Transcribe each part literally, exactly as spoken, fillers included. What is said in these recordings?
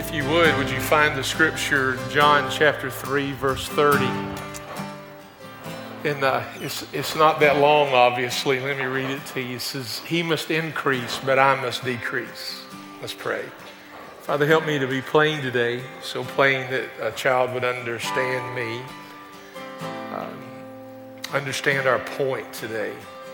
If you would, would you find the scripture, John chapter three, verse thirty? And uh, it's, it's not that long, obviously. Let me read it to you. It says, he must increase, but I must decrease. Let's pray. Father, help me to be plain today, so plain that a child would understand me, um, understand our point today.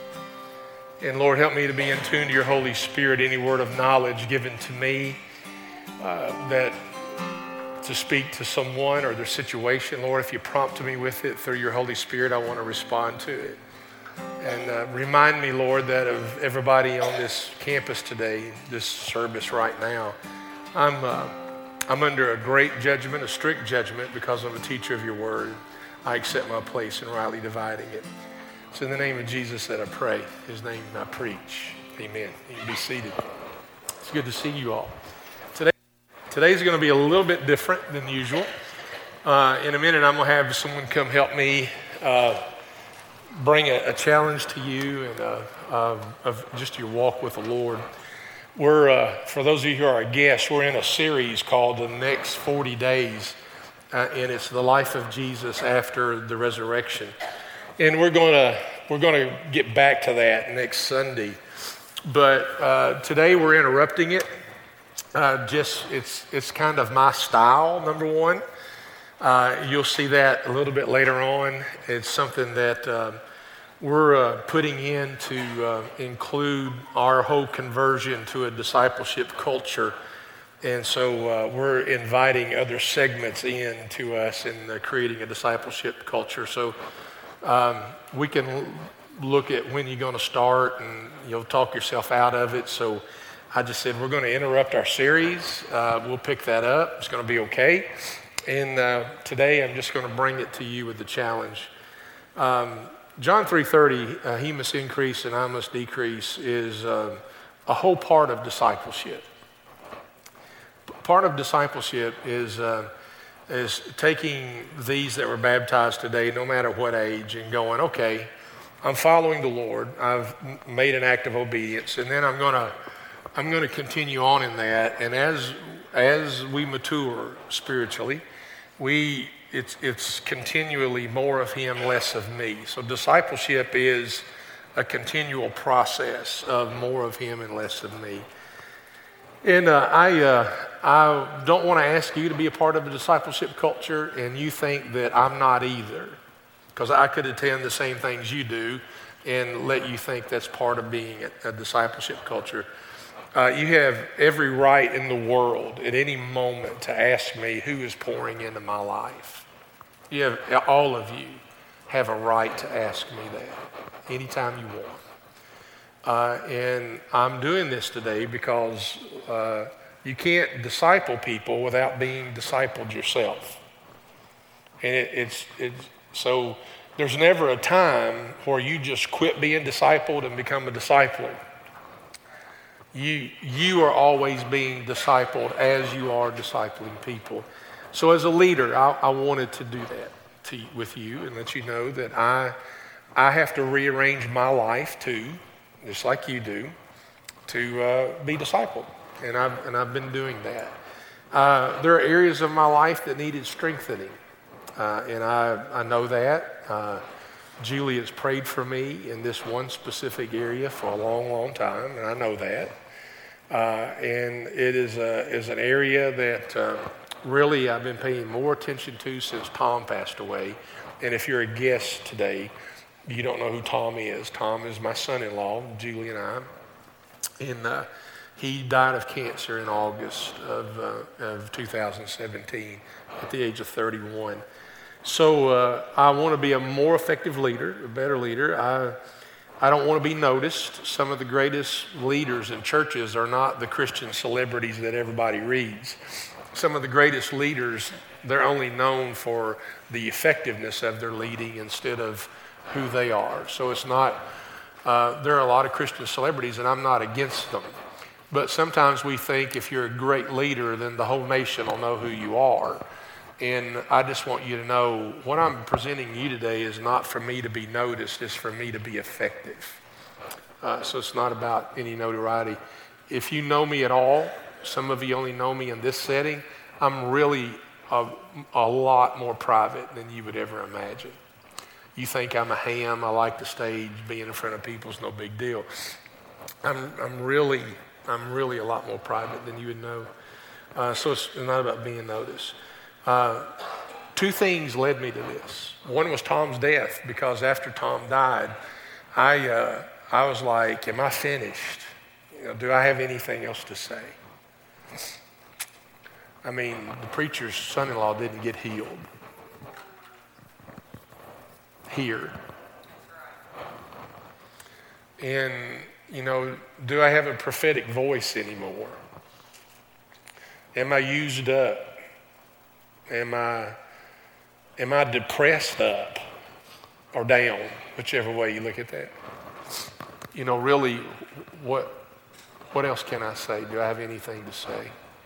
And Lord, help me to be in tune to your Holy Spirit, any word of knowledge given to me, uh, that to speak to someone or their situation. Lord, if you prompt me with it through your Holy Spirit, I want to respond to it. And uh, remind me, Lord, that of everybody on this campus today, this service right now, I'm, uh, I'm under a great judgment, a strict judgment, because I'm a teacher of your word. I accept my place in rightly dividing it. It's in the name of Jesus that I pray. His name I preach. Amen. You can be seated. It's good to see you all. Today, today's going to be a little bit different than usual. Uh, in a minute, I'm going to have someone come help me uh, bring a, a challenge to you and uh, uh, of just your walk with the Lord. We're, uh, for those of you who are guests, we're in a series called The Next forty days, uh, and it's the life of Jesus after the resurrection. And we're going to we're going to get back to that next Sunday, but uh, today we're interrupting it. Uh, just it's it's kind of my style. Number one, uh, you'll see that a little bit later on. It's something that uh, we're uh, putting in to uh, include our whole conversion to a discipleship culture, and so uh, we're inviting other segments in to us in uh, creating a discipleship culture. So. Um, we can l- look at when you're going to start, and you'll talk yourself out of it. So I just said we're going to interrupt our series. Uh, we'll pick that up. It's going to be okay. And uh, today I'm just going to bring it to you with the challenge. Um, John three thirty, uh, he must increase and I must decrease, is uh, a whole part of discipleship. P- part of discipleship is... Uh, is taking these that were baptized today, no matter what age, and going, okay, I'm following the Lord. I've made an act of obedience, and then I'm gonna, I'm gonna continue on in that. And as as we mature spiritually, we it's it's continually more of Him, less of me. So discipleship is a continual process of more of Him and less of me. And uh, I, uh, I don't want to ask you to be a part of a discipleship culture, and you think that I'm not either, because I could attend the same things you do and let you think that's part of being a, a discipleship culture. Uh, you have every right in the world at any moment to ask me who is pouring into my life. You have, all of you have a right to ask me that anytime you want. Uh, and I'm doing this today because uh, you can't disciple people without being discipled yourself. And it, it's, it's so there's never a time where you just quit being discipled and become a discipler. You, you are always being discipled as you are discipling people. So as a leader, I, I wanted to do that to, with you and let you know that I, I have to rearrange my life too, just like you do, to uh, be discipled. And I've, and I've been doing that. Uh, there are areas of my life that needed strengthening. Uh, and I, I know that. Uh, Julie has prayed for me in this one specific area for a long, long time, and I know that. Uh, and it is, a, is an area that uh, really I've been paying more attention to since Tom passed away. And if you're a guest today, you don't know who Tom is. Tom is my son-in-law, Julie and I. And uh, he died of cancer in August of, uh, of two thousand seventeen at the age of thirty-one. So uh, I want to be a more effective leader, a better leader. I, I don't want to be noticed. Some of the greatest leaders in churches are not the Christian celebrities that everybody reads. Some of the greatest leaders, they're only known for the effectiveness of their leading instead of who they are. So it's not, uh, there are a lot of Christian celebrities, and I'm not against them. But sometimes we think if you're a great leader, then the whole nation will know who you are. And I just want you to know what I'm presenting you today is not for me to be noticed, it's for me to be effective. Uh, so it's not about any notoriety. If you know me at all, some of you only know me in this setting, I'm really a, a lot more private than you would ever imagine. You think I'm a ham, I like the stage, being in front of people is no big deal. I'm, I'm really, I'm really a lot more private than you would know. Uh, so it's not about being noticed. Uh, two things led me to this. One was Tom's death, because after Tom died, I, uh, I was like, am I finished? You know, do I have anything else to say? I mean, the preacher's son-in-law didn't get healed here. And, you know, do I have a prophetic voice anymore? Am I used up? Am I, am I depressed up or down, whichever way you look at that? You know, really, what, what else can I say? Do I have anything to say?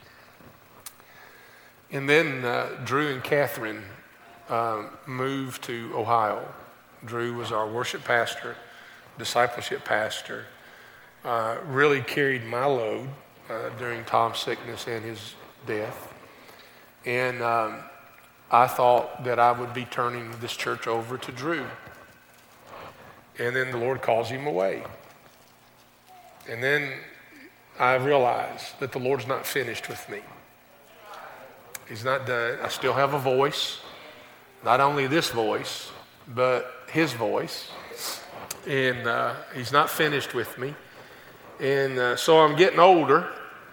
And then uh, Drew and Catherine uh, moved to Ohio. Drew was our worship pastor, discipleship pastor, uh, really carried my load uh, during Tom's sickness and his death. And um, I thought that I would be turning this church over to Drew. And then the Lord calls him away. And then I realized that the Lord's not finished with me. He's not done. I still have a voice, not only this voice, but his voice. And uh, he's not finished with me. And uh, so I'm getting older.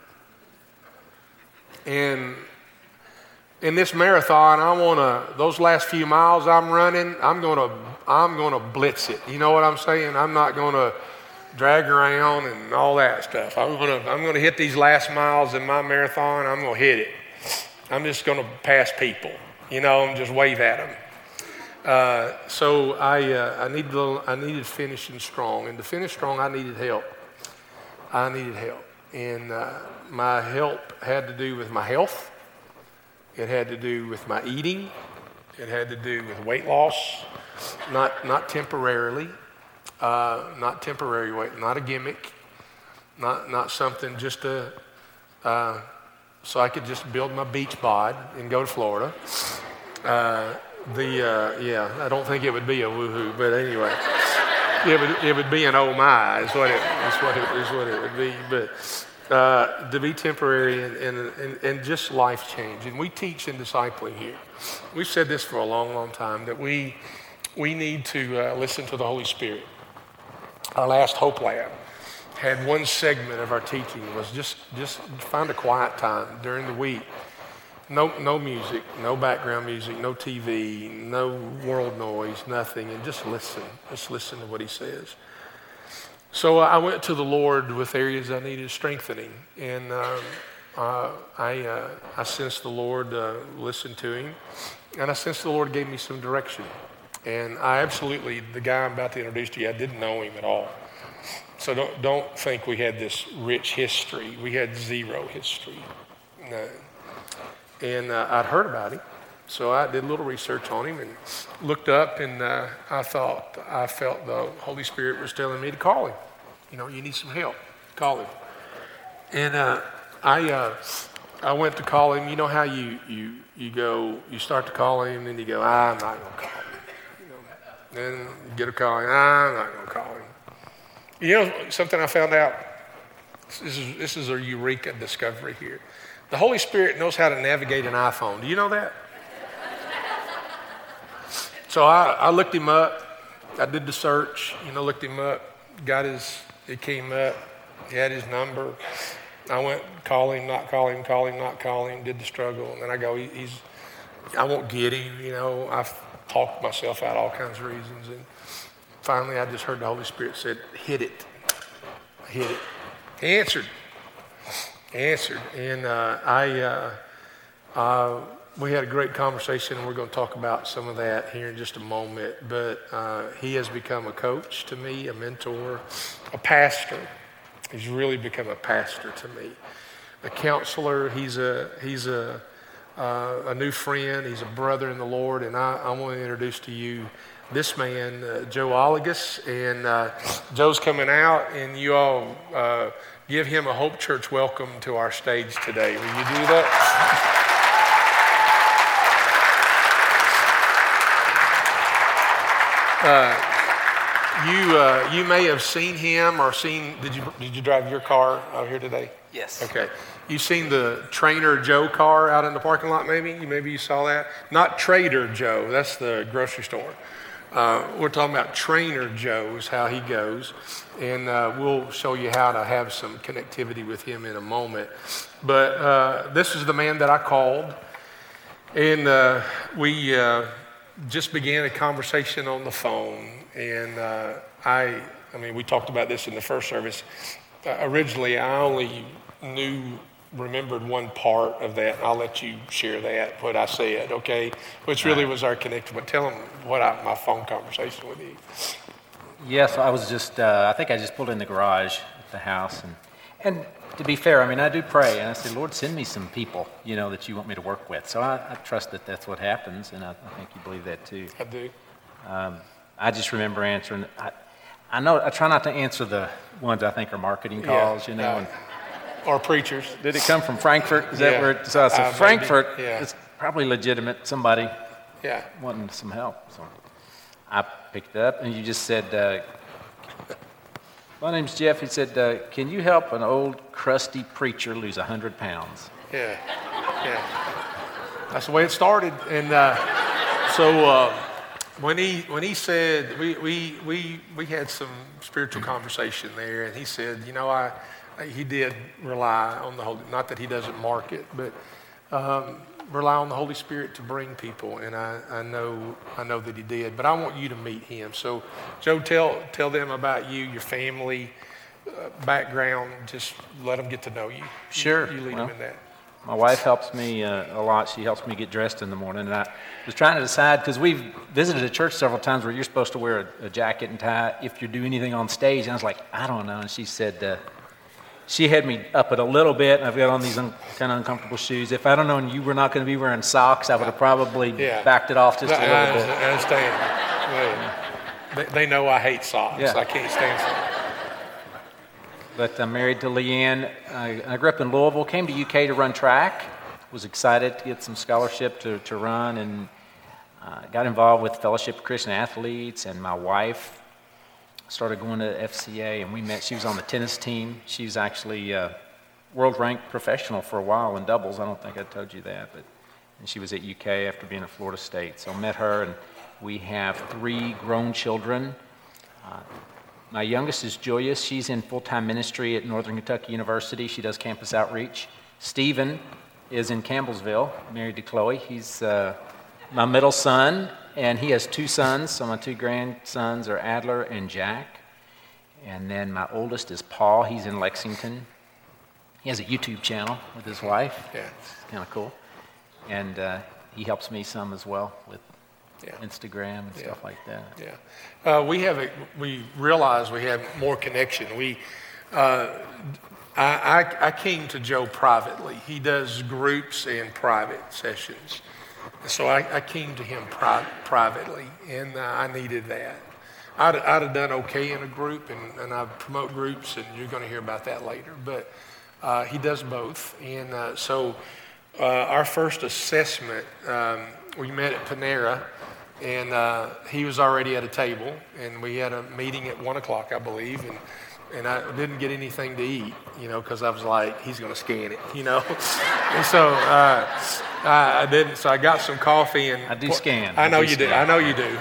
And in this marathon, I want to, those last few miles I'm running, I'm going to, I'm going to blitz it. You know what I'm saying? I'm not going to drag around and all that stuff. I'm going to, I'm going to hit these last miles in my marathon. I'm going to hit it. I'm just going to pass people, you know, and just wave at them. Uh, so I, uh, I needed, I needed finishing strong, and to finish strong, I needed help. I needed help, and uh, my help had to do with my health. It had to do with my eating. It had to do with weight loss, not not temporarily, uh, not temporary weight, not a gimmick, not not something just to. Uh, so I could just build my beach bod and go to Florida. Uh, the uh, yeah, I don't think it would be a woohoo, but anyway, it would it would be an oh my is what it is what it is what it would be. But uh, to be temporary and, and and and just life change. And we teach in discipling here. We've said this for a long, long time that we we need to uh, listen to the Holy Spirit. Our last Hope Lab had one segment of our teaching was just just find a quiet time during the week. No no music, no background music, no T V, no world noise, nothing, and just listen. Just listen to what he says. So I went to the Lord with areas I needed strengthening, and um, uh, I uh, I sensed the Lord uh, listened to him, and I sensed the Lord gave me some direction. And I absolutely, the guy I'm about to introduce to you, I didn't know him at all. So don't don't think we had this rich history. We had zero history. No. And uh, I'd heard about him, so I did a little research on him and looked up, and uh, I thought, I felt the Holy Spirit was telling me to call him. You know, you need some help, call him. And uh, I uh, I went to call him. You know how you you you go, you start to call him, and you go, ah, I'm not going to call him. Then you get a call, ah, I'm not going to call him. You know something I found out? This is, this is a eureka discovery here. The Holy Spirit knows how to navigate an iPhone. Do you know that? So I, I looked him up. I did the search, you know, looked him up, got his, it came up. He had his number. I went, call him, not call him, call him, not call him, did the struggle. And then I go, he, he's, I won't get him, you know, I've talked myself out all kinds of reasons. And finally, I just heard the Holy Spirit said, hit it, hit it. He answered, he answered. And uh, I, uh, uh, we had a great conversation, and we're going to talk about some of that here in just a moment. But uh, he has become a coach to me, a mentor, a pastor. He's really become a pastor to me, a counselor. He's a he's a uh, a new friend. He's a brother in the Lord, and I, I want to introduce to you this man, uh, Joe Oligus. And uh, Joe's coming out, and you all uh, give him a Hope Church welcome to our stage today. Will you do that? Uh, you uh, you may have seen him or seen. Did you did you drive your car out here today? Yes. Okay. You've seen the Trainer Joe car out in the parking lot. Maybe you maybe you saw that. Not Trader Joe. That's the grocery store. Uh, we're talking about Trainer Joe is how he goes, and uh, we'll show you how to have some connectivity with him in a moment. But uh, this is the man that I called, and uh, we uh, just began a conversation on the phone. And uh, I, I mean, we talked about this in the first service. Uh, originally, I only knew, remembered one part of that. I'll let you share that, what I said, okay? Which really was our connection. But tell them what I, my phone conversation with you. Yes, I was just, uh, I think I just pulled in the garage at the house. And, and to be fair, I mean, I do pray. And I say, Lord, send me some people, you know, that you want me to work with. So I, I trust that that's what happens. And I, I think you believe that too. I do. Um, I just remember answering. I, I know I try not to answer the ones I think are marketing calls, yeah, you know. Uh, and, or preachers. Did it come from Frankfurt? Is that Yeah. where? It, so I said Uh, Frankfurt. maybe, yeah. It's probably legitimate. Somebody Yeah. wanting some help. So I picked it up, and you just said, uh, "My name's Jeff." He said, uh, "Can you help an old crusty preacher lose a hundred pounds?" Yeah. Yeah. That's the way it started. And uh, so. Uh, When he when he said we, we we we had some spiritual conversation there, and he said, you know, I, I he did rely on the Holy, not that he doesn't mark it, but um, rely on the Holy Spirit to bring people, and I, I know I know that he did. But I want you to meet him. So, Joe, tell tell them about you, your family, uh, background. Just let them get to know you. Sure. You, you lead well, them in that. My wife helps me uh, a lot. She helps me get dressed in the morning. And I was trying to decide, because we've visited a church several times where you're supposed to wear a, a jacket and tie if you do anything on stage. And I was like, I don't know. And she said, uh, she had me up it a little bit, and I've got on these un- kind of uncomfortable shoes. If I'd have known you were not going to be wearing socks, I would have probably Yeah. backed it off just a little I, bit. I understand. Well, they, they know I hate socks. Yeah. I can't stand socks. But I'm married to Leanne. I, I grew up in Louisville, came to U K to run track, was excited to get some scholarship to, to run, and uh, got involved with Fellowship of Christian Athletes, and my wife started going to F C A, and we met. She was on the tennis team. She's actually uh, world-ranked professional for a while in doubles. I don't think I told you that, but and she was at U K after being at Florida State. So I met her, and we have three grown children. Uh, My youngest is Julius. She's in full-time ministry at Northern Kentucky University. She does campus outreach. Stephen is in Campbellsville, married to Chloe. He's uh, my middle son, and he has two sons. So my two grandsons are Adler and Jack. And then my oldest is Paul. He's in Lexington. He has a YouTube channel with his wife. Yeah. It's kind of cool. And uh, he helps me some as well with Yeah. Instagram and Yeah. stuff like that. Yeah, uh, we have a, we realize we have more connection. We, uh, I, I, I came to Joe privately. He does groups and private sessions, so I, I came to him pri- privately, and uh, I needed that. I'd, I'd have done okay in a group, and, and I promote groups, and you're going to hear about that later. But uh, he does both, and uh, so uh, our first assessment, um, we met at Panera. And uh, he was already at a table, and we had a meeting at one o'clock, I believe, and and I didn't get anything to eat, you know, because I was like, he's going to scan it, you know. And so uh, I, I didn't. So I got some coffee and I do scan. I know I do you scan. do. I know you do.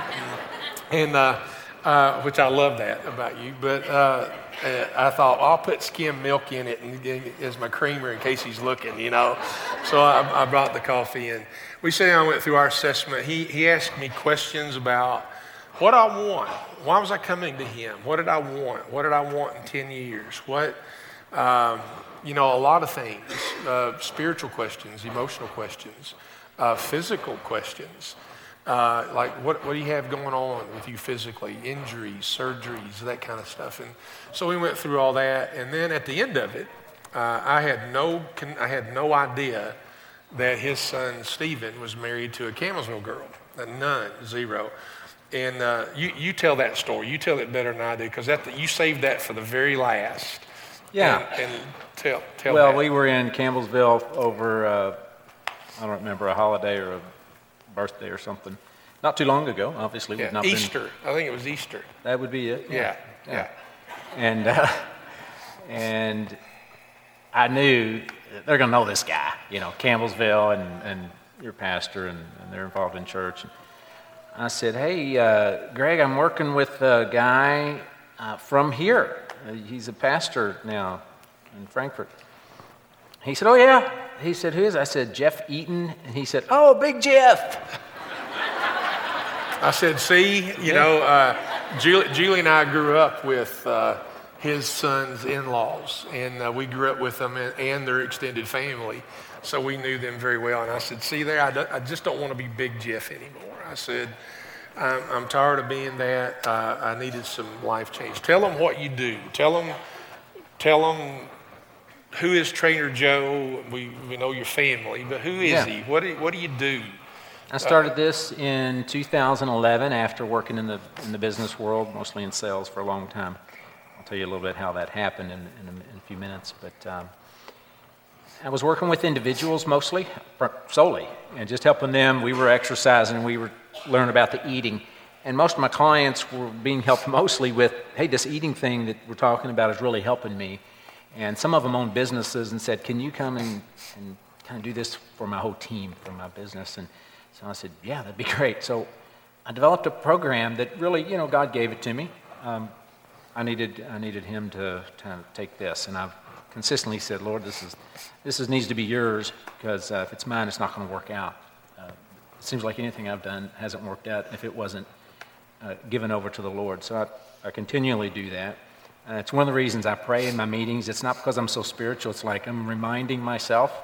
And uh, uh, which I love that about you. But uh, I thought, well, I'll put skim milk in it and as my creamer in case he's looking, you know. So I, I brought the coffee in. We sat down and went through our assessment. He he asked me questions about what I want. Why was I coming to him? What did I want? What did I want in ten years? What, um, you know, a lot of things. Uh, spiritual questions, emotional questions, uh, physical questions. Uh, like what, what do you have going on with you physically? Injuries, surgeries, that kind of stuff. And so we went through all that. And then at the end of it, uh, I had no I had no idea that his son Stephen was married to a Campbellsville girl. None, zero. And uh, you you tell that story. You tell it better than I do because that you saved that for the very last. Yeah. And, and tell tell. Well, that. we were in Campbellsville over, uh, I don't remember, a holiday or a birthday or something. not too long ago, obviously. Yeah. We've not Easter. Been, I think it was Easter. that would be it. Yeah. Yeah. yeah. And uh, and I knew they're going to know this guy, you know, Campbellsville, and, and your pastor, and, and they're involved in church. And I said, hey, uh, Greg, I'm working with a guy uh, from here. Uh, he's a pastor now in Frankfurt. He said, oh, yeah. He said, who is it? I said, Jeff Eaton. And he said, oh, Big Jeff. I said, see, you yeah. know, uh, Julie, Julie and I grew up with uh, his son's in-laws, and uh, we grew up with them and, and their extended family, so we knew them very well. And I said, see there, I, do, I just don't want to be Big Jeff anymore. I said, I'm, I'm tired of being that. Uh, I needed some life change. Tell them what you do. Tell them, tell them who is Trainer Joe. We, we know your family, but who is yeah. he? What do, what do you do? I started this in two thousand eleven after working in the in the business world, mostly in sales for a long time. I'll tell you a little bit how that happened in, in, a, in a few minutes. But um, I was working with individuals mostly, solely, and just helping them. We were exercising, we were learning about the eating. And most of my clients were being helped mostly with, hey, this eating thing that we're talking about is really helping me. And some of them owned businesses and said, can you come and, and kind of do this for my whole team, for my business? And so I said, yeah, that'd be great. So I developed a program that really, you know, God gave it to me. Um, I needed I needed him to, to take this. And I've consistently said, Lord, this is this is, needs to be yours, because uh, if it's mine, it's not going to work out. Uh, it seems like anything I've done hasn't worked out if it wasn't uh, given over to the Lord. So I, I continually do that. And it's one of the reasons I pray in my meetings. It's not because I'm so spiritual. It's like I'm reminding myself,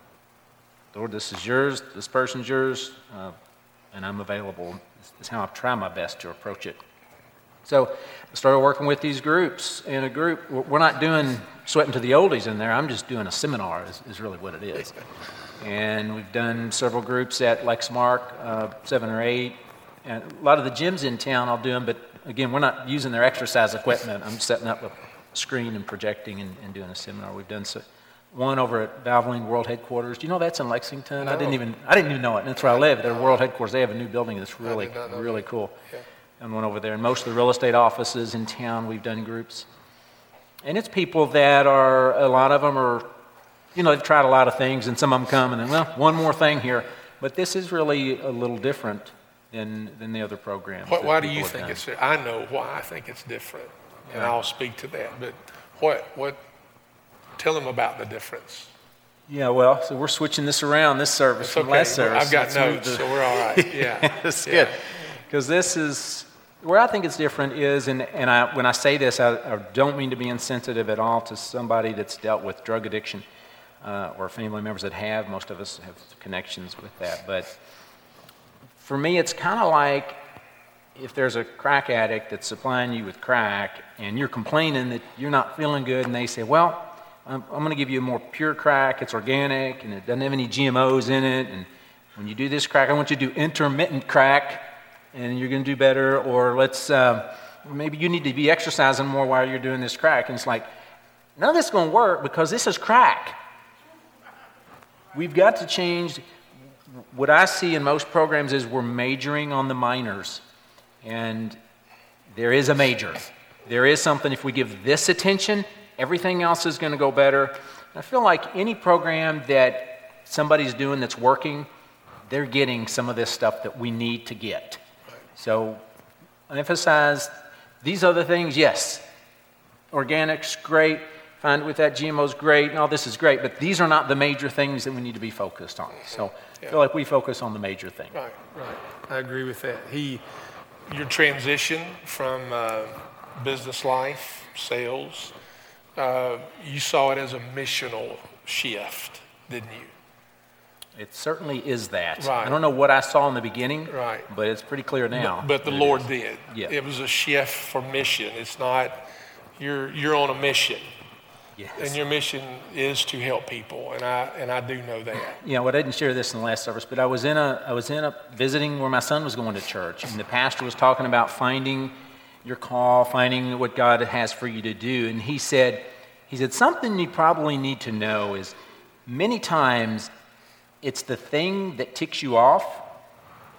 Lord, this is yours, this person's yours, uh, and I'm available. This is how I try my best to approach it. So I started working with these groups. In a group, we're not doing sweating to the oldies in there. I'm just doing a seminar is, is really what it is. And we've done several groups at Lexmark, uh, seven or eight. And a lot of the gyms in town, I'll do them, but again, we're not using their exercise equipment. I'm setting up a screen and projecting and, and doing a seminar. We've done so. One over at Valvoline World Headquarters. Do you know that's in Lexington? No. I didn't even I didn't even know it. And that's where I live. Their World Headquarters. They have a new building that's really really cool. Yeah. And one over there. And most of the real estate offices in town, we've done groups. And it's people that are, a lot of them are, you know, they've tried a lot of things, and some of them come and then, well, one more thing here. But this is really a little different than than the other programs. What, why do you think done. it's? I know why I think it's different, and yeah. I'll speak to that. But what what? Tell them about the difference. Yeah, well, so we're switching this around, this service It's from okay. last service. I've got Let's notes, to... so we're all right. Yeah, that's yeah. good. Because this is, where I think it's different is, and, and I, when I say this, I, I don't mean to be insensitive at all to somebody that's dealt with drug addiction uh, or family members that have. Most of us have connections with that. But for me, it's kind of like if there's a crack addict that's supplying you with crack and you're complaining that you're not feeling good, and they say, well, I'm, I'm going to give you a more pure crack. It's organic, and it doesn't have any G M Os in it. And when you do this crack, I want you to do intermittent crack, and you're going to do better. Or let's uh, maybe you need to be exercising more while you're doing this crack. And it's like, none of this is going to work because this is crack. We've got to change. What I see in most programs is we're majoring on the minors. And there is a major. There is something, if we give this attention, everything else is going to go better. I feel like any program that somebody's doing that's working, they're getting some of this stuff that we need to get. So I emphasize these other things, yes. Organic's great. Find with that G M O's great. And all this is great. But these are not the major things that we need to be focused on. So yeah. I feel like we focus on the major thing. Right, right. I agree with that. He, your transition from uh, business life, sales, Uh, you saw it as a missional shift, didn't you? It certainly is that. Right. I don't know what I saw in the beginning, right. but it's pretty clear now. But, but the Lord is. did. Yeah. It was a shift for mission. It's not, you're you're on a mission. Yes. And your mission is to help people, and I and I do know that. Yeah, well, I didn't share this in the last service, but I was in a I was in a visiting where my son was going to church, and the pastor was talking about finding your call, finding what God has for you to do. And he said, he said, something you probably need to know is many times it's the thing that ticks you off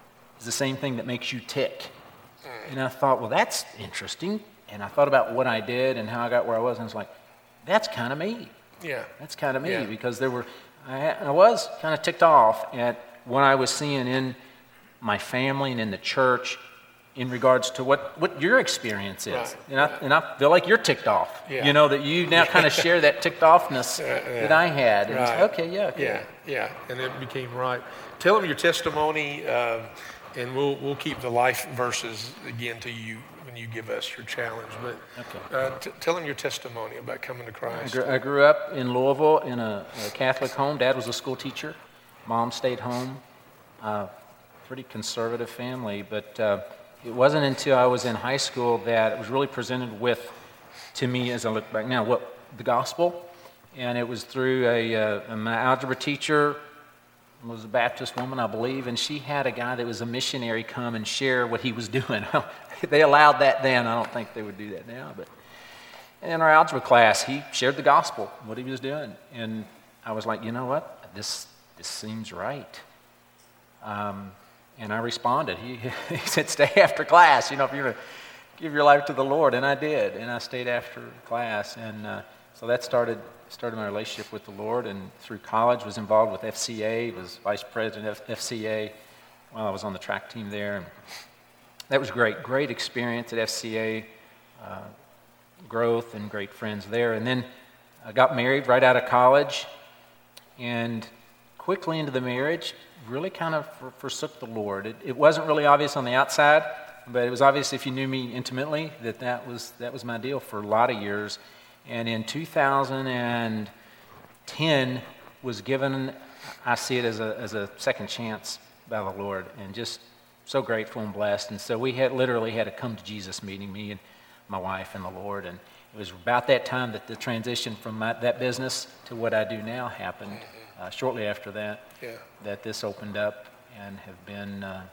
is the same thing that makes you tick. And I thought, well, that's interesting. And I thought about what I did and how I got where I was, and I was like, that's kind of me. Yeah. That's kind of me, Yeah. because there were, I, I was kind of ticked off at what I was seeing in my family and in the church in regards to what, what your experience is. Right. And, I, and I feel like you're ticked off. Yeah. You know, that you now kind of share that ticked offness Yeah, yeah. that I had. And it's Right. like, okay, yeah, okay. Yeah, yeah, and it became right. Tell them your testimony, um, and we'll we'll keep the life verses again to you when you give us your challenge. But Okay. uh, t- tell them your testimony about coming to I Christ. grew, I grew up in Louisville in a, a Catholic home. Dad was a school teacher. Mom stayed home. Uh, pretty conservative family, but uh, it wasn't until I was in high school that it was really presented with, to me as I look back now, what the gospel. And it was through a, uh, my algebra teacher was a Baptist woman, I believe, and she had a guy that was a missionary come and share what he was doing. They allowed that then. I don't think they would do that now. But in our algebra class, he shared the gospel, what he was doing. And I was like, you know what? This this seems right. Um, and I responded. He, he said, stay after class, you know, if you're going to give your life to the Lord. And I did. And I stayed after class. And uh, so that started started my relationship with the Lord. And through college, was involved with F C A, was vice president of F C A while I was on the track team there. And that was great. Great experience at F C A, uh, growth and great friends there. And then I got married right out of college. And quickly into the marriage, really kind of for, forsook the Lord. It, it wasn't really obvious on the outside, but it was obvious if you knew me intimately that that was, that was my deal for a lot of years. And in two thousand ten was given, I see it as a, as a second chance by the Lord, and just so grateful and blessed. And so we had literally had a come to Jesus meeting, me and my wife and the Lord. And it was about that time that the transition from my, that business to what I do now happened. Uh, shortly after that, Yeah. that this opened up, and have been uh,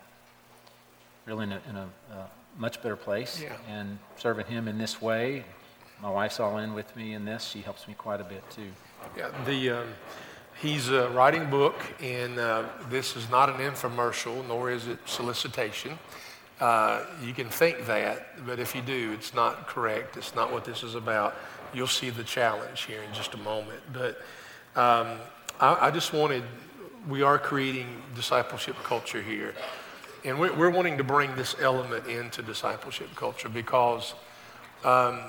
really in a, in a uh, much better place, Yeah. and serving Him in this way. My wife's all in with me in this. She helps me quite a bit too. Yeah, the um, he's uh, writing a book, and uh, this is not an infomercial, nor is it solicitation. Uh, you can think that, but if you do, it's not correct. It's not what this is about. You'll see the challenge here in just a moment. But um, I, I just wanted, we are creating discipleship culture here, and we're, we're wanting to bring this element into discipleship culture because um,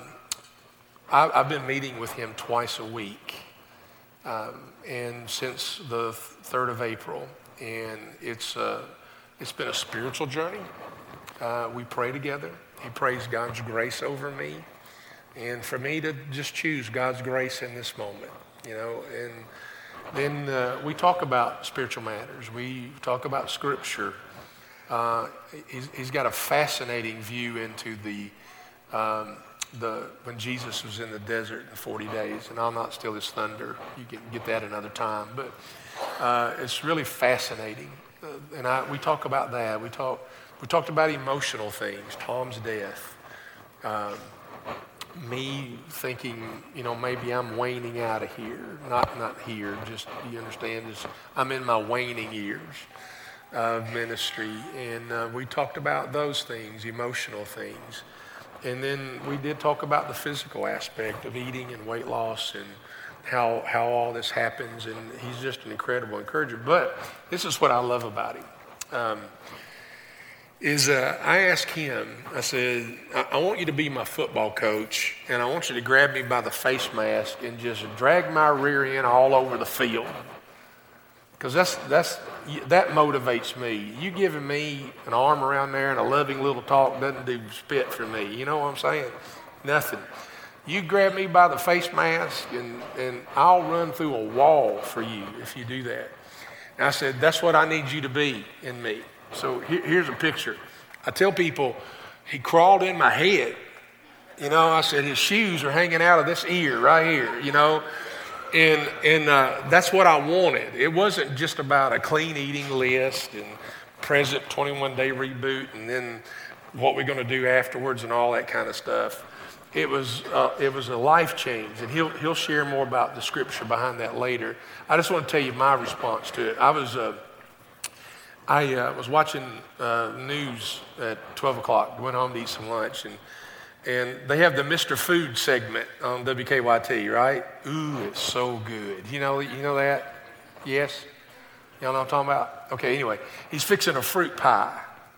I, I've been meeting with him twice a week, um, and since the third of April, and it's uh, it's been a spiritual journey. Uh, we pray together. He prays God's grace over me, and for me to just choose God's grace in this moment, you know. And then uh, we talk about spiritual matters. We talk about Scripture. Uh, he's, he's got a fascinating view into the um, the when Jesus was in the desert in forty days, and I'll not steal his thunder. You can get that another time, but uh, it's really fascinating. Uh, and I, we talk about that. We talk. We talked about emotional things. Tom's death. Um, me thinking, you know, maybe I'm waning out of here. Not not here. Just you understand? Just, I'm in my waning years of ministry, and uh, we talked about those things, emotional things. And then we did talk about the physical aspect of eating and weight loss and how how all this happens. And he's just an incredible encourager. But this is what I love about him. Um, is uh, I asked him, I said, I-, I want you to be my football coach, and I want you to grab me by the face mask and just drag my rear end all over the field. Because that's, that's, that motivates me. You giving me an arm around there and a loving little talk doesn't do spit for me. You know what I'm saying? Nothing. You grab me by the face mask and, and I'll run through a wall for you if you do that. And I said, that's what I need you to be in me. So here, here's a picture. I tell people, he crawled in my head. You know, I said, his shoes are hanging out of this ear right here, you know. And and uh, that's what I wanted. It wasn't just about a clean eating list and present twenty-one day reboot and then what we're going to do afterwards and all that kind of stuff. It was uh, it was a life change, and he'll he'll share more about the scripture behind that later. I just want to tell you my response to it. I was uh, I uh, was watching uh, news at twelve o'clock, went home to eat some lunch, and and they have the Mister Food segment on W K Y T, right? Ooh, it's so good. You know, you know that? Yes? Y'all know what I'm talking about? Okay, anyway, he's fixing a fruit pie.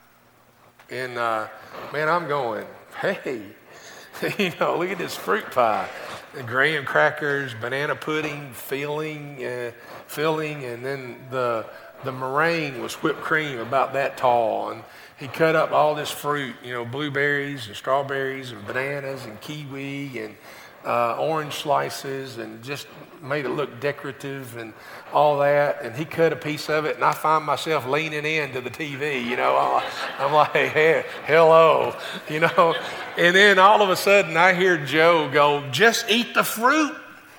And uh, man, I'm going, hey, you know, look at this fruit pie. The graham crackers, banana pudding, filling, uh, filling, and then the the meringue was whipped cream about that tall. And he cut up all this fruit, you know, blueberries and strawberries and bananas and kiwi and uh, orange slices, and just made it look decorative and all that. And he cut a piece of it, and I find myself leaning into the T V, you know. I'm like, hey, hello, you know. And then all of a sudden I hear Joe go, just eat the fruit.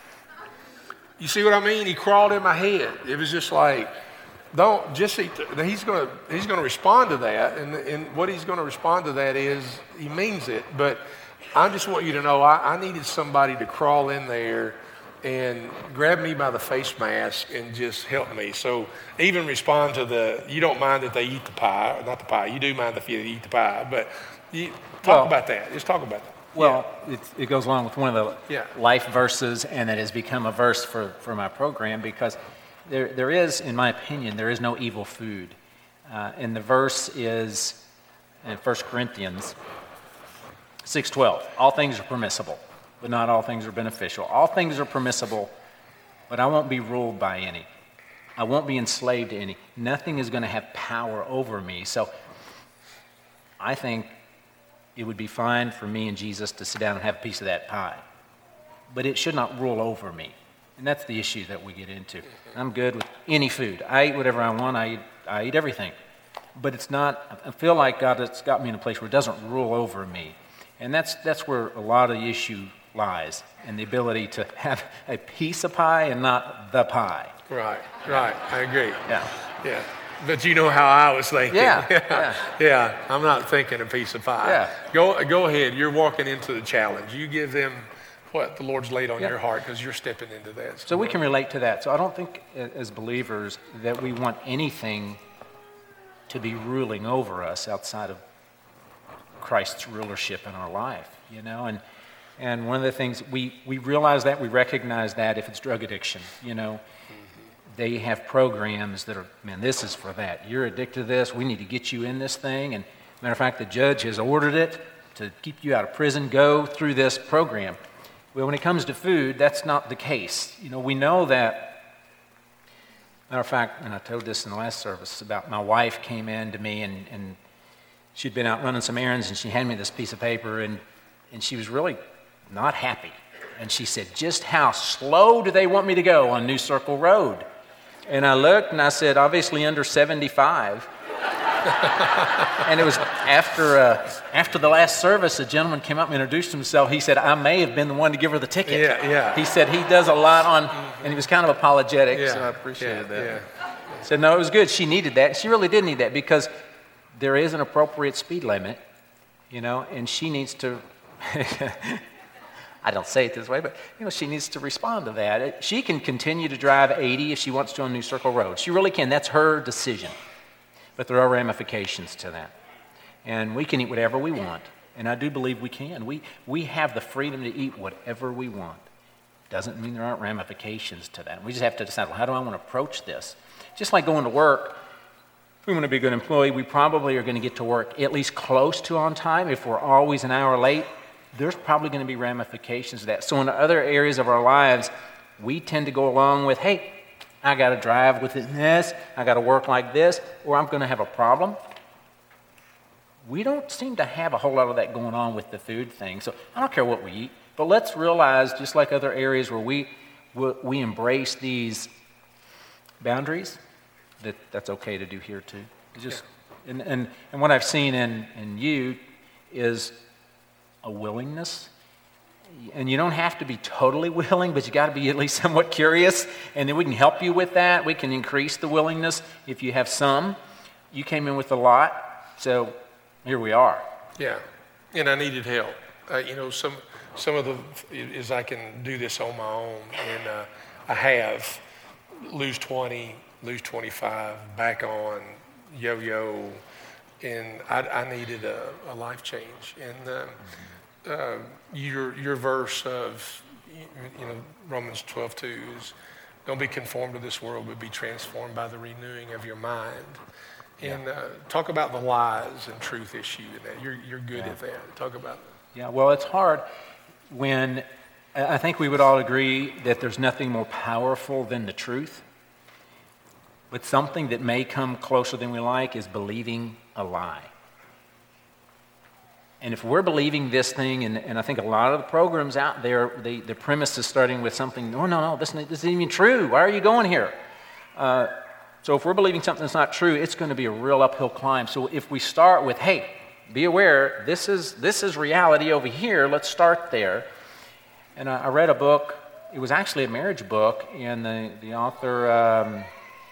You see what I mean? He crawled in my head. It was just like, don't just eat. The, he's going to he's going to respond to that, and and what he's going to respond to that is he means it. But I just want you to know I, I needed somebody to crawl in there and grab me by the face mask and just help me. So even respond to the, you don't mind that they eat the pie, not the pie. You do mind if you eat the pie, but you talk well, about that. Just talk about that. Well, yeah. it's, it goes along with one of the yeah. life verses, and it has become a verse for, for my program, because there there is, in my opinion, there is no evil food. Uh, and the verse is in First Corinthians six twelve. All things are permissible, but not all things are beneficial. All things are permissible, but I won't be ruled by any. I won't be enslaved to any. Nothing is going to have power over me. So I think it would be fine for me and Jesus to sit down and have a piece of that pie, but it should not rule over me. And that's the issue that we get into. I'm good with any food. I eat whatever I want. I eat, I eat everything. But it's not, I feel like God has got me in a place where it doesn't rule over me. And that's that's where a lot of the issue lies, in the ability to have a piece of pie and not the pie. Right, right. I agree. Yeah. Yeah. But you know how I was thinking. Yeah, yeah. yeah. Yeah. I'm not thinking a piece of pie. Yeah. Go, go ahead. You're walking into the challenge. You give them what the Lord's laid on yeah. your heart, because you're stepping into that. So we can relate to that. So I don't think as believers that we want anything to be ruling over us outside of Christ's rulership in our life, you know. And and one of the things, we, we realize that, we recognize that if it's drug addiction, you know. Mm-hmm. They have programs that are, man, this is for that. You're addicted to this. We need to get you in this thing. And matter of fact, the judge has ordered it to keep you out of prison. Go through this program. Well, when it comes to food, that's not the case. You know, we know that. Matter of fact, and I told this in the last service, about my wife came in to me, and, and she'd been out running some errands, and she handed me this piece of paper, and, and she was really not happy. And she said, just how slow do they want me to go on New Circle Road? And I looked, and I said, obviously under seventy-five. And it was after uh, after the last service, a gentleman came up and introduced himself. He said, I may have been the one to give her the ticket. Yeah, yeah. He said he does a lot on, and he was kind of apologetic, Yeah, so I appreciated yeah, that. yeah. He said, no, it was good. She needed that. She really did need that, because there is an appropriate speed limit, you know, and she needs to, I don't say it this way, but, you know, she needs to respond to that. She can continue to drive eighty if she wants to on New Circle Road. She really can. That's her decision. But there are ramifications to that. And we can eat whatever we want. And I do believe we can. We we have the freedom to eat whatever we want. Doesn't mean there aren't ramifications to that. We just have to decide, well, how do I want to approach this? Just like going to work, if we want to be a good employee, we probably are going to get to work at least close to on time. If we're always an hour late, there's probably going to be ramifications to that. So in other areas of our lives, we tend to go along with, hey, I got to drive with this, I got to work like this, or I'm going to have a problem. We don't seem to have a whole lot of that going on with the food thing. So I don't care what we eat, but let's realize, just like other areas where we we embrace these boundaries, that that's okay to do here too. It's just yeah. and, and and what I've seen in in you is a willingness. And you don't have to be totally willing, but you got to be at least somewhat curious, and then we can help you with that. We can increase the willingness if you have some. You came in with a lot, so here we are. Yeah, and I needed help. Uh, you know, some some of the is I can do this on my own, and uh, I have lose twenty, lose twenty-five, back on, yo-yo, and I, I needed a, a life change. And uh, uh, your your verse of you know Romans twelve two is, don't be conformed to this world, but be transformed by the renewing of your mind. And uh, talk about the lies and truth issue in that. You're you're good Yeah. at that. Talk about that. Yeah, well, it's hard when I think we would all agree that there's nothing more powerful than the truth. But something that may come closer than we like is believing a lie. And if we're believing this thing, and, and I think a lot of the programs out there, they, the premise is starting with something, no, no, no, this, this isn't even true. Why are you going here? Uh, so if we're believing something that's not true, it's going to be a real uphill climb. So if we start with, hey, be aware, this is, this is reality over here, let's start there. And I, I read a book, it was actually a marriage book, and the, the author um,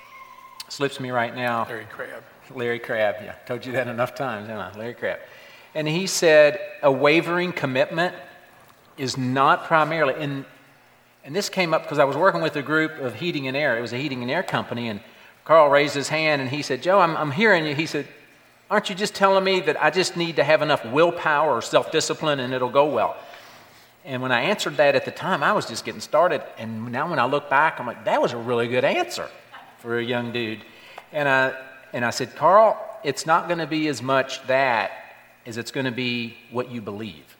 slips me right now. Larry Crabb. Larry Crabb, yeah. Told you that enough times, haven't I? Larry Crabb. And he said a wavering commitment is not primarily, and, and this came up because I was working with a group of heating and air. It was a heating and air company, and Carl raised his hand and he said, Joe, I'm, I'm hearing you. He said, aren't you just telling me that I just need to have enough willpower or self-discipline and it'll go well? And when I answered that at the time, I was just getting started. And now when I look back, I'm like, that was a really good answer for a young dude. And I, and I said, Carl, it's not going to be as much that as it's going to be what you believe.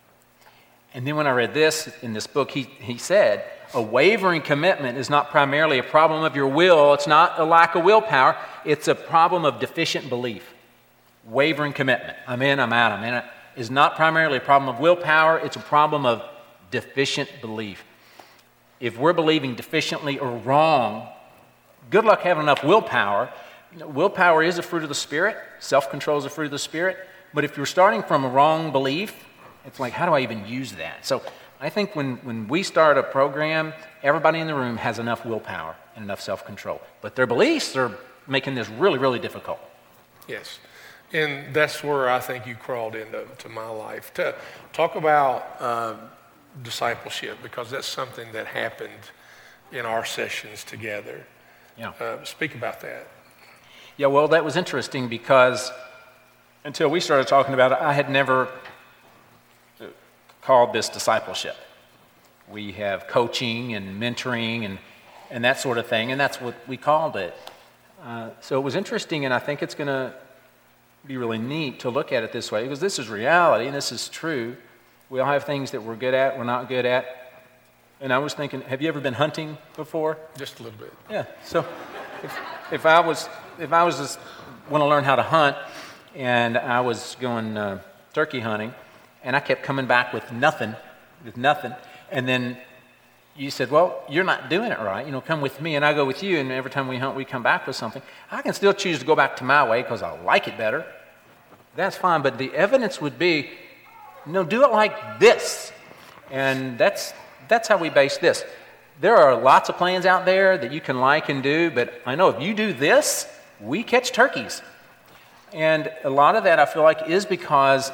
And then when I read this in this book, he, he said, a wavering commitment is not primarily a problem of your will. It's not a lack of willpower. It's a problem of deficient belief. Wavering commitment. I'm in, I'm out, I'm in it. Is not primarily a problem of willpower. It's a problem of deficient belief. If we're believing deficiently or wrong, good luck having enough willpower. You know, willpower is a fruit of the Spirit. Self-control is a fruit of the Spirit. But if you're starting from a wrong belief, it's like, how do I even use that? So I think when, when we start a program, everybody in the room has enough willpower and enough self-control. But their beliefs are making this really, really difficult. Yes. And that's where I think you crawled into to my life. To talk about uh, discipleship, because that's something that happened in our sessions together. Yeah. Uh, speak about that. Yeah, well, that was interesting because until we started talking about it, I had never called this discipleship. We have coaching and mentoring and, and that sort of thing, and that's what we called it. Uh, so it was interesting, and I think it's going to be really neat to look at it this way, because this is reality and this is true. We all have things that we're good at, we're not good at. And I was thinking, have you ever been hunting before? Just a little bit. Yeah. So if, if I was if I was just want to learn how to hunt, and I was going uh, turkey hunting, and I kept coming back with nothing, with nothing, and then you said, well, you're not doing it right. You know, come with me, and I go with you, and every time we hunt, we come back with something. I can still choose to go back to my way because I like it better. That's fine, but the evidence would be, no, do it like this. And that's that's how we base this. There are lots of plans out there that you can like and do, but I know if you do this, we catch turkeys. And a lot of that I feel like is because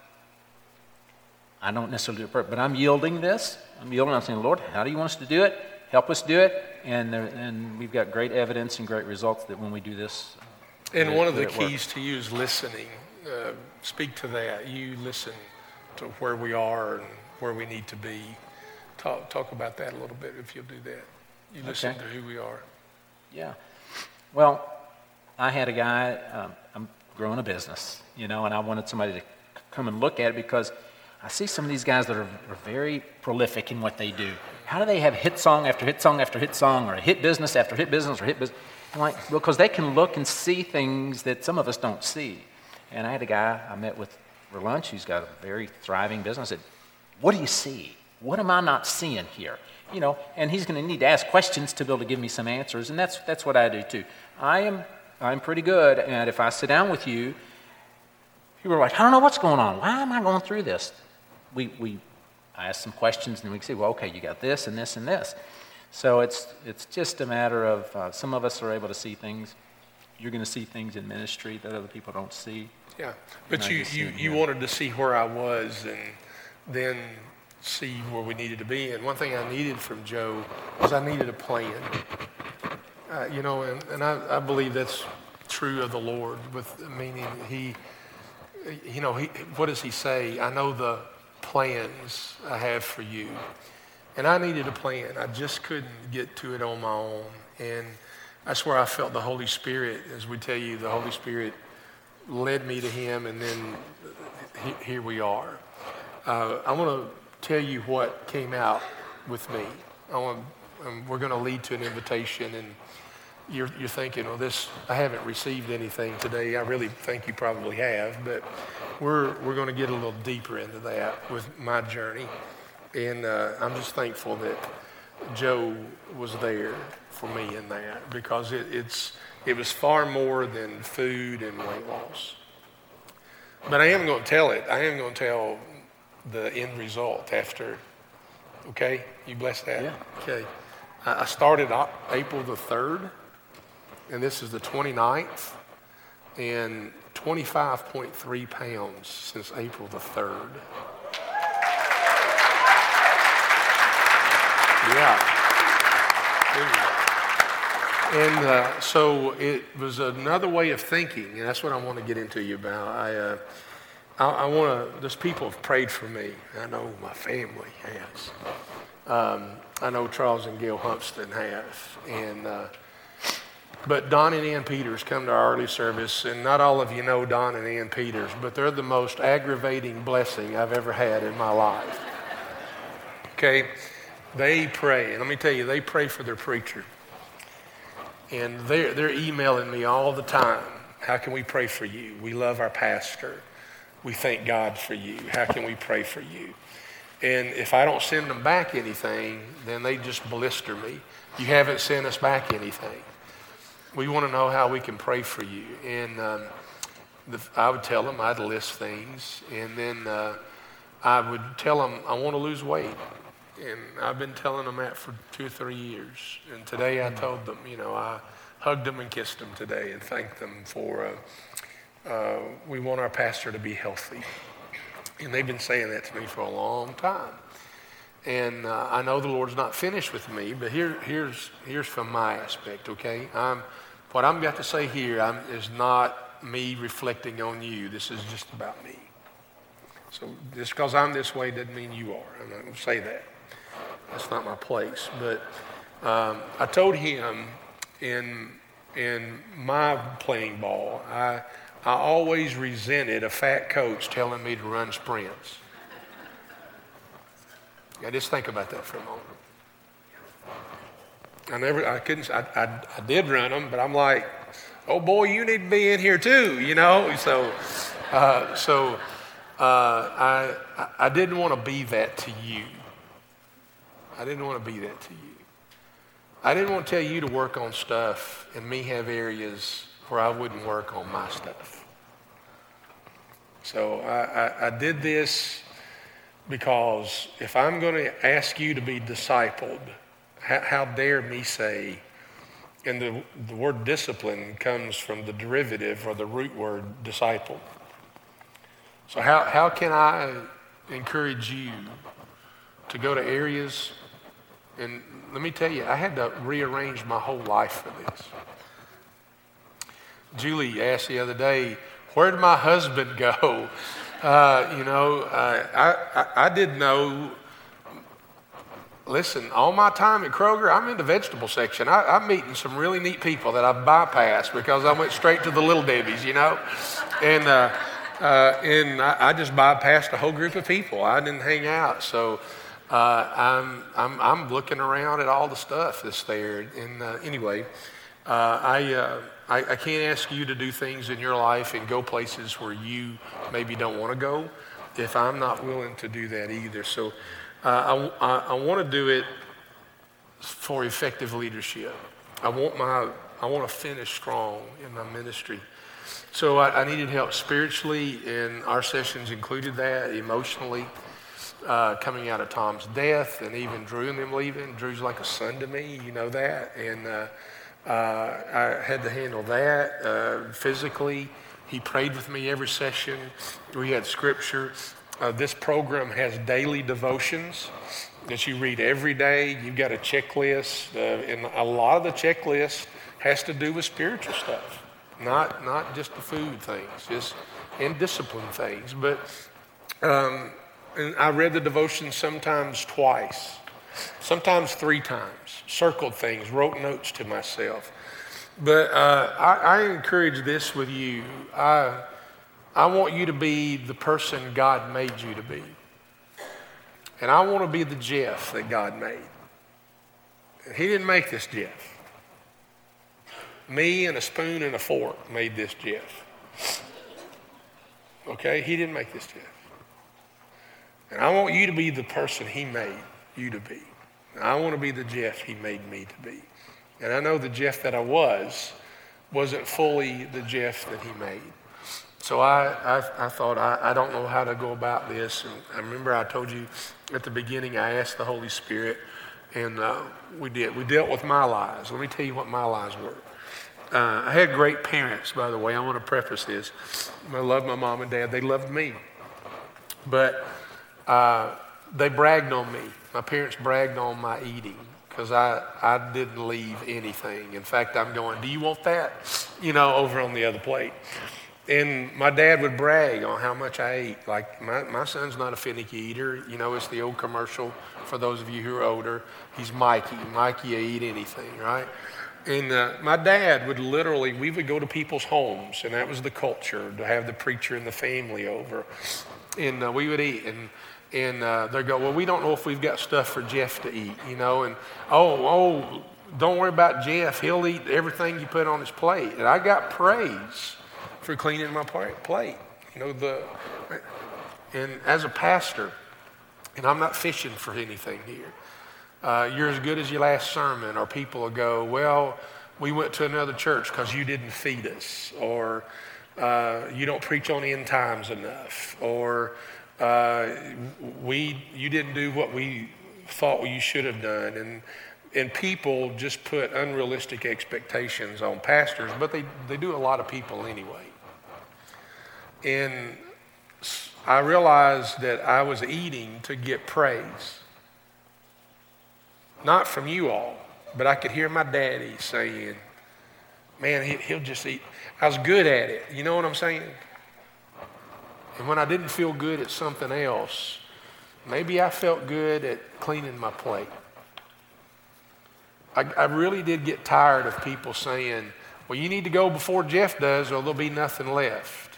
I don't necessarily do it perfect, but I'm yielding this. I'm yielding. I'm saying, Lord, how do you want us to do it? Help us do it. And there, and we've got great evidence and great results that when we do this. And that, one of the that keys to you is listening. Uh, speak to that. You listen to where we are and where we need to be. Talk talk about that a little bit if you'll do that. You listen Okay. to who we are. Yeah. Well, I had a guy, um, I'm growing a business, you know, and I wanted somebody to c- come and look at it because I see some of these guys that are, are very prolific in what they do. How do they have hit song after hit song after hit song, or hit business after hit business or hit business? I'm like, because they can look and see things that some of us don't see. And I had a guy I met with for lunch who's got a very thriving business. I said, what do you see? What am I not seeing here? You know, and he's going to need to ask questions to be able to give me some answers, and that's that's what I do too. I am I'm pretty good, and if I sit down with you, people are like, I don't know what's going on. Why am I going through this? We we I ask some questions, and we can say, well, okay, you got this and this and this. So it's it's just a matter of uh, some of us are able to see things. You're going to see things in ministry that other people don't see. Yeah, but I you, just you, see it you here. wanted to see where I was and then see where we needed to be. And one thing I needed from Joe was I needed a plan. Uh, you know, and, and I, I believe that's true true of the Lord, with meaning he, you know, he, what does he say? I know the plans I have for you. And I needed a plan. I just couldn't get to it on my own. And that's where I felt the Holy Spirit. As we tell you, the Holy Spirit led me to him, and then he, here we are. Uh, I want to tell you what came out with me. I want, um, we're going to lead to an invitation, and you're, you're thinking, well, this, I haven't received anything today. I really think you probably have, but we're, we're going to get a little deeper into that with my journey. And uh, I'm just thankful that Joe was there for me in that, because it, it's it was far more than food and weight loss. But I am going to tell it. I am going to tell the end result after. Okay? You bless that? Yeah. Okay. I I started April the third, and this is the twenty-ninth, and twenty-five point three pounds since April the third. Yeah. And uh, so it was another way of thinking, and that's what I want to get into you about. I, uh, I, I want to, there's people have prayed for me. I know my family has. Um, I know Charles and Gail Humpston have. And, uh, but Don and Ann Peters come to our early service, and not all of you know Don and Ann Peters, but they're the most aggravating blessing I've ever had in my life. Okay? They pray, and let me tell you, they pray for their preacher. And they're, they're emailing me all the time. How can we pray for you? We love our pastor. We thank God for you. How can we pray for you? And if I don't send them back anything, then they just blister me. You haven't sent us back anything. We want to know how we can pray for you. And um, the, I would tell them, I'd list things. And then uh, I would tell them, I want to lose weight. And I've been telling them that for two or three years. And today I told them, you know, I hugged them and kissed them today and thanked them for, uh, uh, we want our pastor to be healthy. And they've been saying that to me for a long time. And uh, I know the Lord's not finished with me, but here, here's, here's from my aspect, okay? I'm, what I'm got to say here I'm, is not me reflecting on you. This is just about me. So just because I'm this way doesn't mean you are. I'm not going to say that. That's not my place. But um, I told him in in my playing ball, I I always resented a fat coach telling me to run sprints. Yeah, just think about that for a moment. I never, I couldn't, I, I, I did run them, but I'm like, oh boy, you need to be in here too, you know. So, uh, so uh, I I didn't want to be that to you. I didn't want to be that to you. I didn't want to tell you to work on stuff and me have areas where I wouldn't work on my stuff. So I, I, I did this because if I'm going to ask you to be discipled, how, how dare me say, and the, the word discipline comes from the derivative or the root word disciple. So how, how can I encourage you to go to areas? And let me tell you, I had to rearrange my whole life for this. Julie asked the other day, where did my husband go? Uh, you know, uh, I, I, I didn't know. Listen, all my time at Kroger, I'm in the vegetable section. I, I'm meeting some really neat people that I bypassed because I went straight to the Little Debbie's, you know. And uh, uh, and I, I just bypassed a whole group of people. I didn't hang out. So uh, I'm, I'm I'm looking around at all the stuff that's there. And uh, anyway, uh, I, uh, I I can't ask you to do things in your life and go places where you maybe don't want to go if I'm not willing to do that either. So uh, I, I, I want to do it for effective leadership. I want my I want to finish strong in my ministry. So I, I needed help spiritually, and our sessions included that, emotionally, uh, coming out of Tom's death, and even Drew and them leaving. Drew's like a son to me, you know that. And uh, uh, I had to handle that uh, physically. He prayed with me every session. We had scripture. Uh, this program has daily devotions that you read every day. You've got a checklist, uh, and a lot of the checklist has to do with spiritual stuff. not not just the food things, just and discipline things. But um, and I read the devotion sometimes twice, sometimes three times, circled things, wrote notes to myself. But uh, I, I encourage this with you. I, I want you to be the person God made you to be. And I want to be the Jeff that God made. He didn't make this Jeff. Me and a spoon and a fork made this Jeff. Okay? He didn't make this Jeff. And I want you to be the person he made you to be. And I want to be the Jeff he made me to be. And I know the Jeff that I was wasn't fully the Jeff that he made. So I, I, I thought, I, I don't know how to go about this. And I remember I told you at the beginning, I asked the Holy Spirit, and uh, we did. We dealt with my lies. Let me tell you what my lies were. Uh, I had great parents, by the way. I want to preface this. I love my mom and dad. They loved me. But uh, they bragged on me. My parents bragged on my eating because I, I didn't leave anything. In fact, I'm going, do you want that? You know, over on the other plate. And my dad would brag on how much I ate. Like, my, my son's not a finicky eater. You know, it's the old commercial for those of you who are older. He's Mikey. Mikey, will eat anything, right? And uh, my dad would literally, we would go to people's homes, and that was the culture, to have the preacher and the family over. And uh, we would eat. And and uh, they'd go, well, we don't know if we've got stuff for Jeff to eat, you know. And, oh, oh, don't worry about Jeff. He'll eat everything you put on his plate. And I got praise for cleaning my plate. You know, the, and as a pastor, and I'm not fishing for anything here, uh, you're as good as your last sermon, or people will go, well, we went to another church because you didn't feed us, or uh, you don't preach on end times enough, or uh, we you didn't do what we thought you should have done. And And people just put unrealistic expectations on pastors, but they, they do a lot of people anyway. And I realized that I was eating to get praise. Not from you all, but I could hear my daddy saying, man, he, he'll just eat. I was good at it. You know what I'm saying? And when I didn't feel good at something else, maybe I felt good at cleaning my plate. I, I really did get tired of people saying, well, you need to go before Jeff does or there'll be nothing left.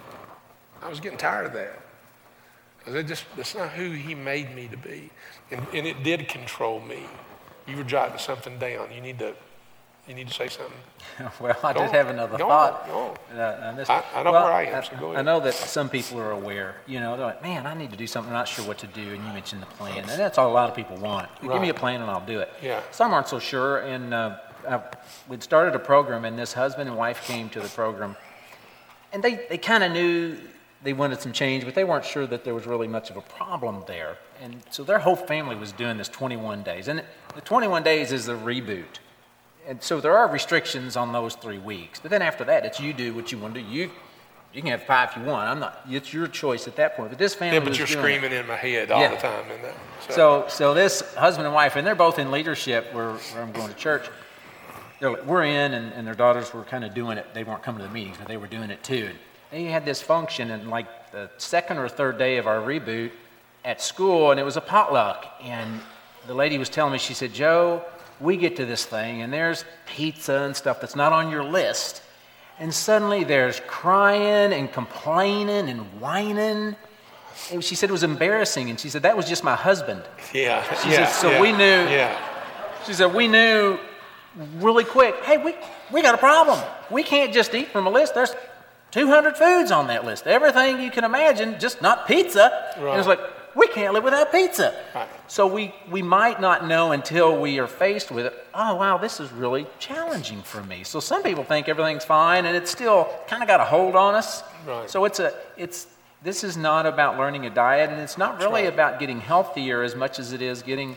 I was getting tired of that. Because it just, that's not who he made me to be. And, and it did control me. You were jotting something down. You need to you need to say something. Well, I go did on. have another go thought. On, go on. Uh, this, I, I know well, where I am, so go ahead. I know that some people are aware. You know, they're like, man, I need to do something. I'm not sure what to do. And you mentioned the plan. And that's all a lot of people want. Right. Give me a plan and I'll do it. Yeah. Some aren't so sure. And uh, I, we'd started a program, and this husband and wife came to the program. And they, they kind of knew they wanted some change, but they weren't sure that there was really much of a problem there. And so their whole family was doing this twenty-one days. And the twenty-one days is the reboot. And so there are restrictions on those three weeks. But then after that, it's you do what you want to do. You you can have pie if you want. I'm not. It's your choice at that point. But this family Yeah, but was you're doing screaming it. in my head all Yeah. the time. Isn't that? So so this husband and wife, and they're both in leadership where, where I'm going to church. They're like, we're in, and, and their daughters were kind of doing it. They weren't coming to the meetings, but they were doing it too. And they had this function, and like the second or third day of our reboot at school, and it was a potluck. And the lady was telling me, she said, Joe, we get to this thing, and there's pizza and stuff that's not on your list. And suddenly there's crying and complaining and whining. And she said it was embarrassing, and she said, that was just my husband. Yeah. She yeah, said, so yeah, we knew, Yeah. she said, we knew really quick, hey, we, we got a problem. We can't just eat from a list. There's two hundred foods on that list. Everything you can imagine, just not pizza. Right. And it's like, we can't live without pizza. Right. So we, we might not know until we are faced with it, oh, wow, this is really challenging for me. So some people think everything's fine, and it's still kind of got a hold on us. Right. So it's a, it's, this is not about learning a diet, and it's not really right. about getting healthier as much as it is getting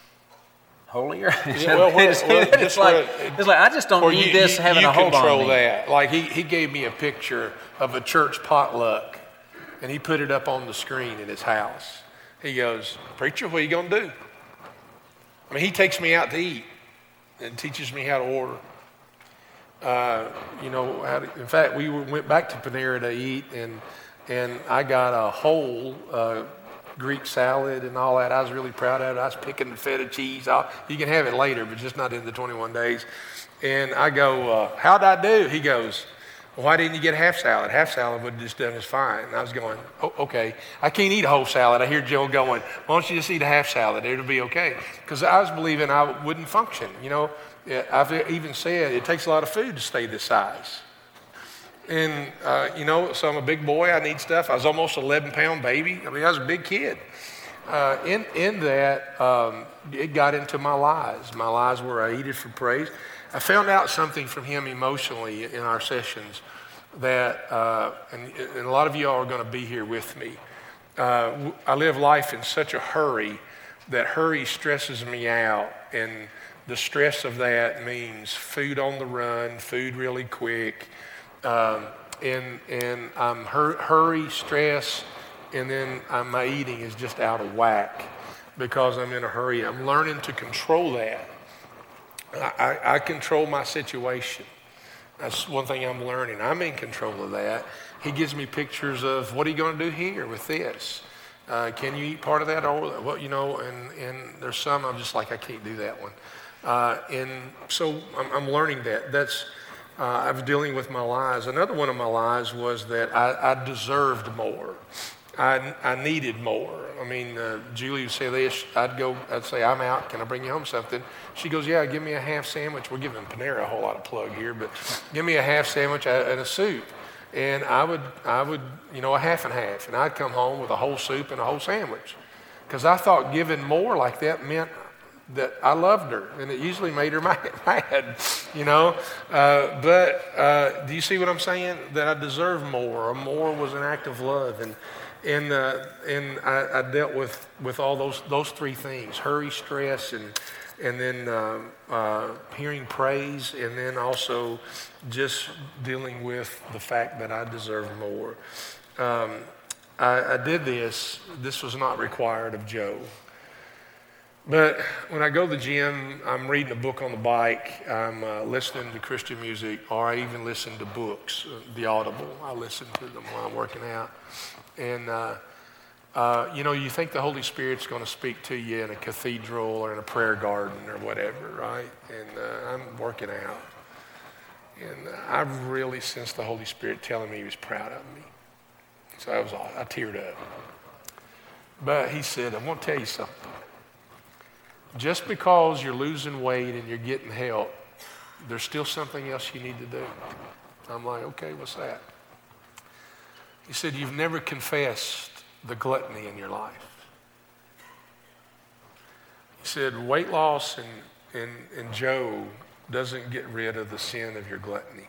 holier. Yeah, well, well, it's, well, it's, just like, where- it's like, I just don't Or need you, this you, having you a hold on control me. that. Like he, he gave me a picture of a church potluck, and he put it up on the screen in his house. He goes, preacher, what are you going to do? I mean, he takes me out to eat and teaches me how to order. Uh, you know, how to, in fact, we went back to Panera to eat, and and I got a whole uh, Greek salad and all that. I was really proud of it. I was picking the feta cheese. I'll, you can have it later, but just not in the twenty-one days. And I go, uh, how'd I do? He goes, well, why didn't you get half salad? Half salad would have just done as fine. And I was going, oh, okay. I can't eat a whole salad. I hear Joe going, why don't you just eat a half salad? It'll be okay. Because I was believing I wouldn't function. You know, I've even said it takes a lot of food to stay this size. And, uh, you know, so I'm a big boy. I need stuff. I was almost an eleven pound baby. I mean, I was a big kid. Uh, in, in that, um, it got into my lies. My lies were I eat it for praise. I found out something from him emotionally in our sessions that, uh, and, and a lot of you all are going to be here with me. Uh, I live life in such a hurry that hurry stresses me out, and the stress of that means food on the run, food really quick, um, and and I'm hur- hurry, stress, and then uh, my eating is just out of whack because I'm in a hurry. I'm learning to control that. I, I control my situation. That's one thing I'm learning. I'm in control of that. He gives me pictures of what are you going to do here with this? Uh, can you eat part of that? Or well, you know, and, and there's some I'm just like I can't do that one. Uh, and so I'm, I'm learning that. That's uh, I was dealing with my lies. Another one of my lies was that I, I deserved more. I, I needed more. I mean, uh, Julie would say this. I'd go, I'd say, I'm out. Can I bring you home something? She goes, yeah, give me a half sandwich. We're giving Panera a whole lot of plug here, but give me a half sandwich and a soup. And I would, I would, you know, a half and half. And I'd come home with a whole soup and a whole sandwich. Because I thought giving more like that meant that I loved her. And it usually made her mad, you know. Uh, but uh, do you see what I'm saying? That I deserve more, or more was an act of love. And And uh, and I, I dealt with, with all those those three things: hurry, stress, and and then uh, uh, hearing praise, and then also just dealing with the fact that I deserve more. Um, I, I did this. This was not required of Joe. But when I go to the gym, I'm reading a book on the bike. I'm uh, listening to Christian music, or I even listen to books, uh, the Audible. I listen to them while I'm working out. And, uh, uh, you know, you think the Holy Spirit's going to speak to you in a cathedral or in a prayer garden or whatever, right? And uh, I'm working out. And uh, I've really sensed the Holy Spirit telling me he was proud of me. So I was, I teared up. But he said, I want to tell you something. Just because you're losing weight and you're getting help, there's still something else you need to do. I'm like, okay, what's that? He said, you've never confessed the gluttony in your life. He said, weight loss and, and, and Joe doesn't get rid of the sin of your gluttony.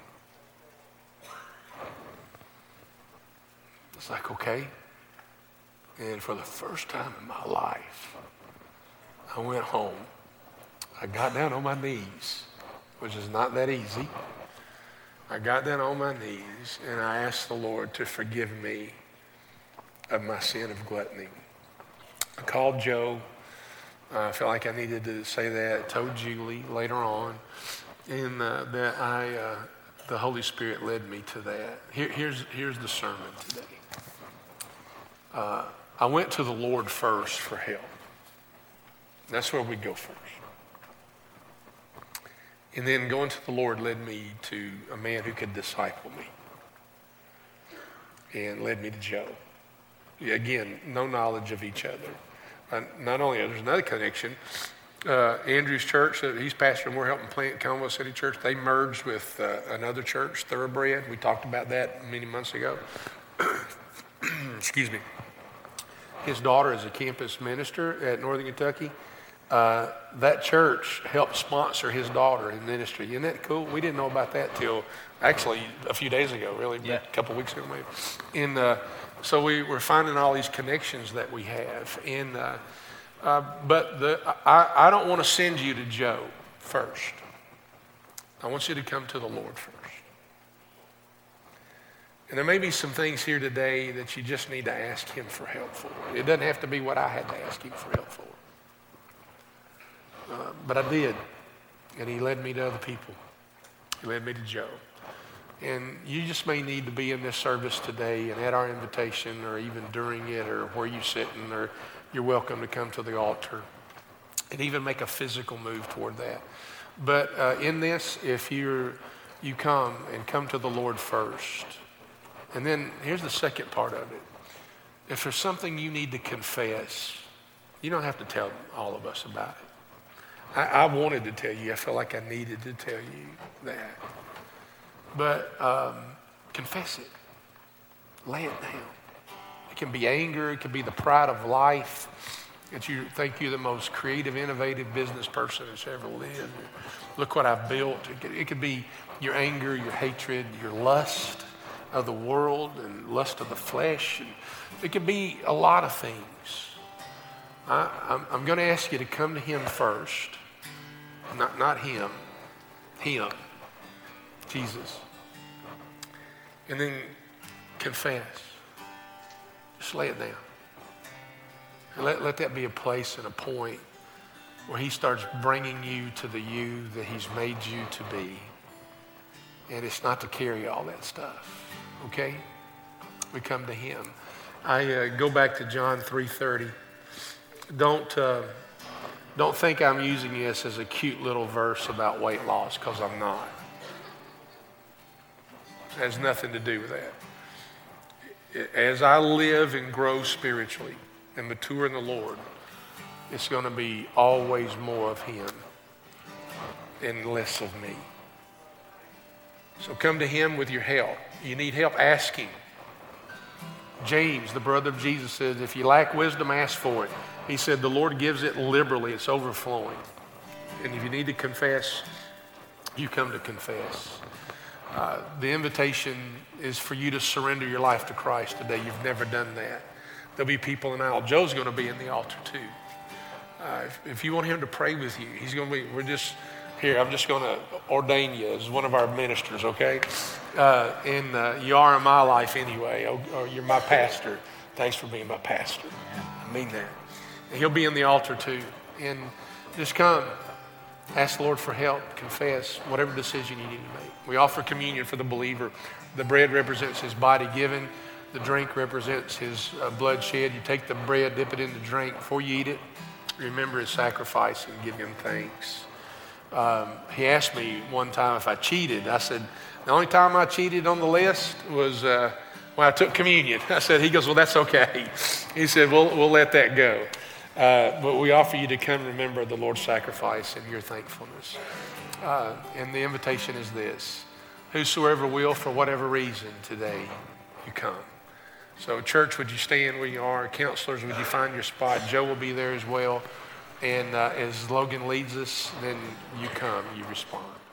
It's like, okay. And for the first time in my life, I went home. I got down on my knees, which is not that easy. I got down on my knees and I asked the Lord to forgive me of my sin of gluttony. I called Joe. I felt like I needed to say that. I told Julie later on, and uh, that I, uh, the Holy Spirit led me to that. Here, here's here's the sermon today. Uh, I went to the Lord first for help. That's where we go first. And then going to the Lord led me to a man who could disciple me. And led me to Joe. Again, no knowledge of each other. Uh, not only, there's another connection. Uh, Andrew's church, uh, he's pastor, and we're helping plant Commonwealth City Church. They merged with uh, another church, Thoroughbred. We talked about that many months ago. Excuse me. His daughter is a campus minister at Northern Kentucky. Uh, that church helped sponsor his daughter in ministry. Isn't that cool? We didn't know about that till actually a few days ago, really, yeah. a couple of weeks ago maybe. And uh, so we were finding all these connections that we have. And uh, uh, but the, I, I don't want to send you to Joe first. I want you to come to the Lord first. And there may be some things here today that you just need to ask him for help for. It doesn't have to be what I had to ask him for help for. Uh, but I did, and he led me to other people. He led me to Joe. And you just may need to be in this service today and at our invitation or even during it or where you're sitting, or you're welcome to come to the altar and even make a physical move toward that. But uh, in this, if you're, you come and come to the Lord first. And then here's the second part of it. If there's something you need to confess, you don't have to tell all of us about it. I, I wanted to tell you. I felt like I needed to tell you that. But um, confess it. Lay it down. It can be anger. It can be the pride of life that you think you're the most creative, innovative business person that's ever lived. Look what I've built. It could, it could be your anger, your hatred, your lust of the world and lust of the flesh. And it could be a lot of things. I, I'm, I'm going to ask you to come to him first. Not, not him. Him. Jesus. And then confess. Just lay it down. And let, let that be a place and a point where he starts bringing you to the you that he's made you to be. And it's not to carry all that stuff. Okay? We come to him. I uh, go back to John three thirty. Don't, uh, don't think I'm using this as a cute little verse about weight loss, because I'm not. It has nothing to do with that. As I live and grow spiritually and mature in the Lord, it's going to be always more of him and less of me. So come to him with your help. You need help, ask him. James, the brother of Jesus, says, if you lack wisdom, ask for it. He said, the Lord gives it liberally. It's overflowing. And if you need to confess, you come to confess. Uh, the invitation is for you to surrender your life to Christ today. You've never done that. There'll be people in the aisle. Joe's going to be in the altar too. Uh, if, if you want him to pray with you, he's going to be, we're just, here, I'm just going to ordain you as one of our ministers, okay? Uh, and uh, you are in my life anyway. Oh, oh, you're my pastor. Thanks for being my pastor. I mean that. And he'll be in the altar too. And just come. Ask the Lord for help, confess, whatever decision you need to make. We offer communion for the believer. The bread represents his body given. The drink represents his uh, blood shed. You take the bread, dip it in the drink. Before you eat it, remember his sacrifice and give him thanks. Um, he asked me one time if I cheated. I said, the only time I cheated on the list was uh, when I took communion. I said, he goes, well, that's okay. He said, we'll, we'll let that go. Uh, but we offer you to come remember the Lord's sacrifice and your thankfulness. Uh, and the invitation is this. Whosoever will, for whatever reason today, you come. So church, would you stand where you are? Counselors, would you find your spot? Joe will be there as well. And uh, as Logan leads us, then you come, you respond.